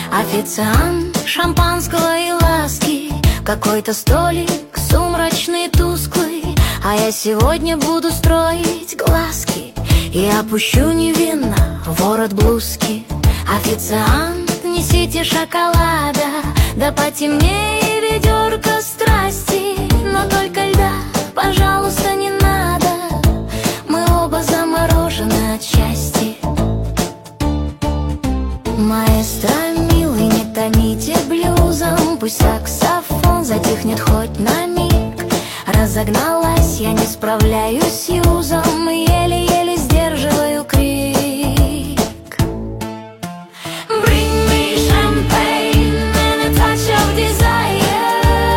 Официант шампанского и ласки, какой-то столик сумрачный, тусклый. А я сегодня буду строить глазки и опущу невинно ворот блузки. Официант, несите шоколада, да потемнее ведерко страсти. Но только льда, пожалуйста, не надо, мы оба заморожены от счастья. Маэстро, милый, не томите блюзом, пусть саксофон затихнет хоть на миг. Разогналась, я не справляюсь с юзом, еле-еле сдерживаю крик. Bring me champagne and a touch of desire.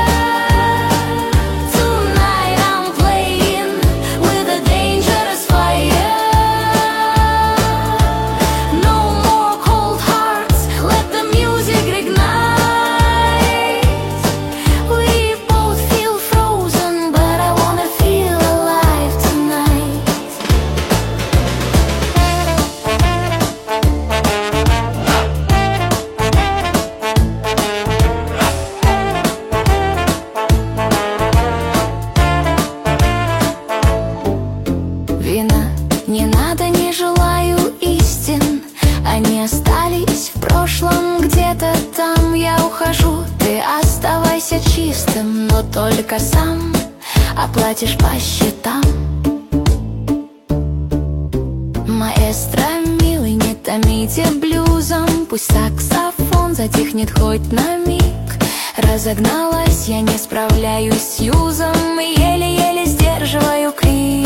Tonight I'm playing with a dangerous fire. No more cold hearts, let the music ignite. We both feel frozen, but I wanna feel alive tonight. Вина не надо, не желаю истин, они остались в прошлом, где-то там. Я ухожу, ты оставайся чистым, но только сам оплатишь по счетам. Маэстро, милый, не томите блюзом, пусть саксофон затихнет хоть на миг. Разогналась, я не справляюсь с юзом, еле-еле сдерживаю крик.